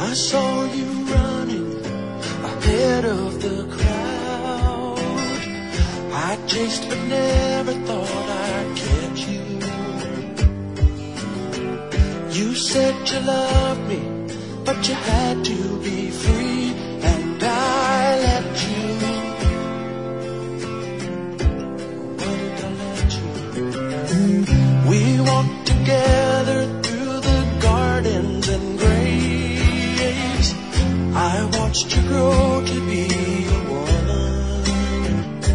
I saw you running ahead of the crowd. I chased but never thought I'd catch you. You said you loved me, but you had to be free, and I let you. What did I let you? We walked together through the gardens and graves. I watched you grow to be a woman,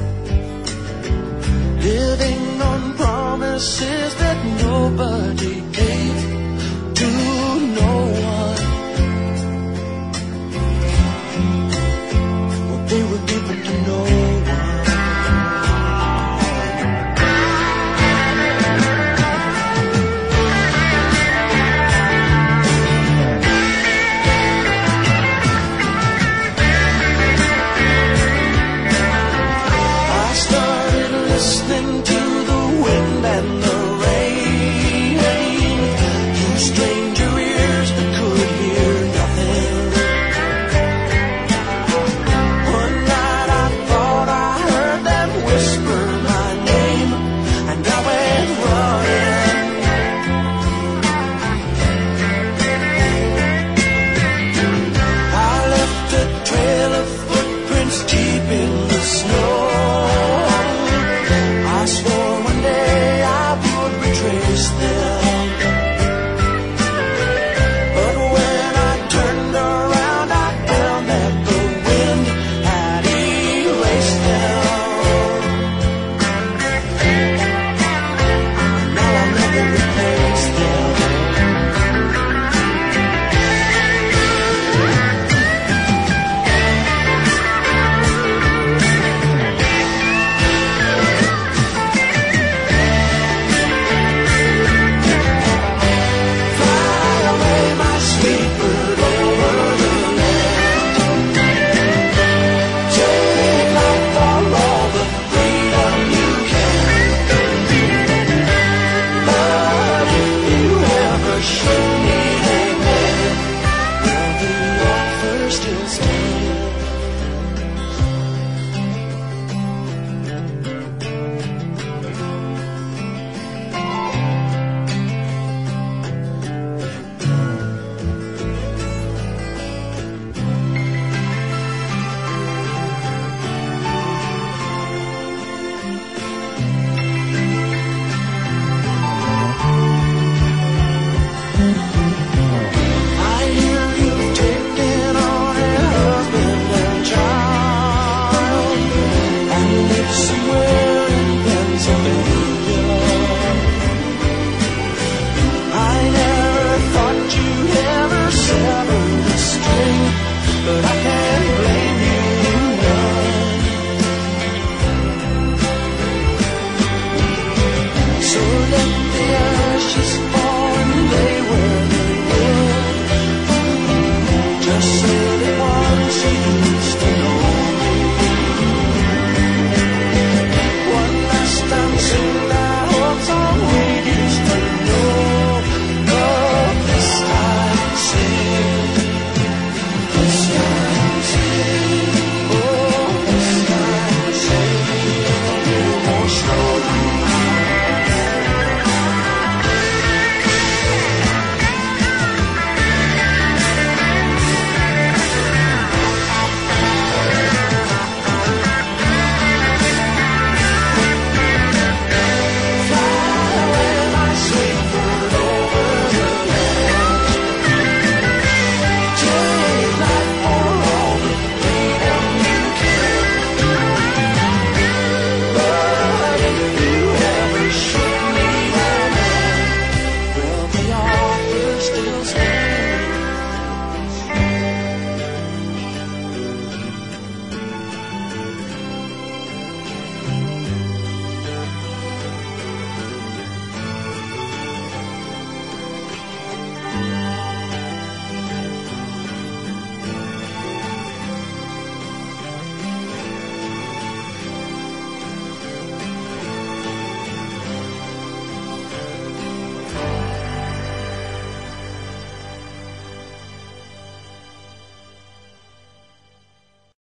living on promises that nobody gave to no one. Well, they were given to